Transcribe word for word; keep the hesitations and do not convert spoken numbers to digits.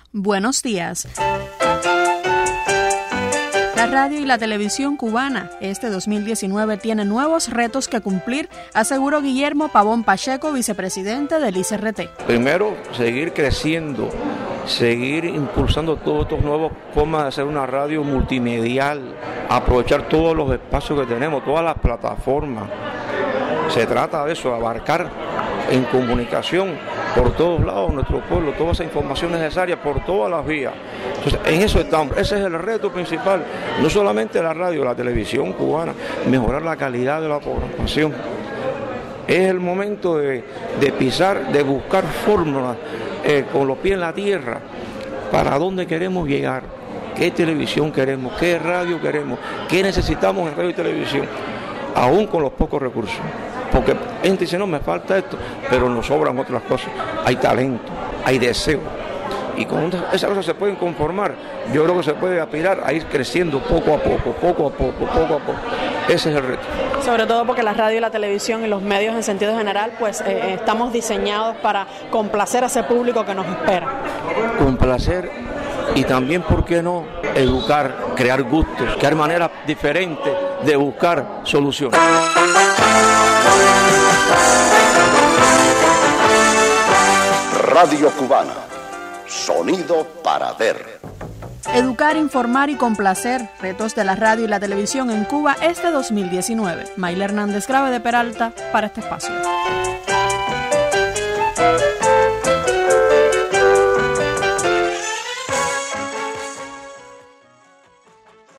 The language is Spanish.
Buenos días. La radio y la televisión cubana este dos mil diecinueve tiene nuevos retos que cumplir, aseguró Guillermo Pavón Pacheco, vicepresidente del I C R T. Primero, seguir creciendo, seguir impulsando todas estas nuevas formas de hacer una radio multimedial, aprovechar todos los espacios que tenemos, todas las plataformas. Se trata de eso, abarcar en comunicación por todos lados nuestro pueblo, toda esa información necesaria por todas las vías. Entonces, en eso estamos, ese es el reto principal, no solamente la radio, la televisión cubana, mejorar la calidad de la programación. Es el momento de, de pisar, de buscar fórmulas eh, con los pies en la tierra, para dónde queremos llegar, qué televisión queremos, qué radio queremos, qué necesitamos en radio y televisión, aún con los pocos recursos. Porque gente dice, no, me falta esto, pero nos sobran otras cosas. Hay talento, hay deseo. Y con esas cosas se pueden conformar. Yo creo que se puede aspirar a ir creciendo poco a poco, poco a poco, poco a poco. Ese es el reto. Sobre todo porque la radio y la televisión y los medios en sentido general, pues eh, estamos diseñados para complacer a ese público que nos espera. Complacer y también, ¿por qué no?, educar, crear gustos, crear maneras diferentes de buscar soluciones. Radio Cubana, sonido para ver. Educar, informar y complacer, retos de la radio y la televisión en Cuba este dos mil diecinueve. Mayla Hernández Grave de Peralta para este espacio.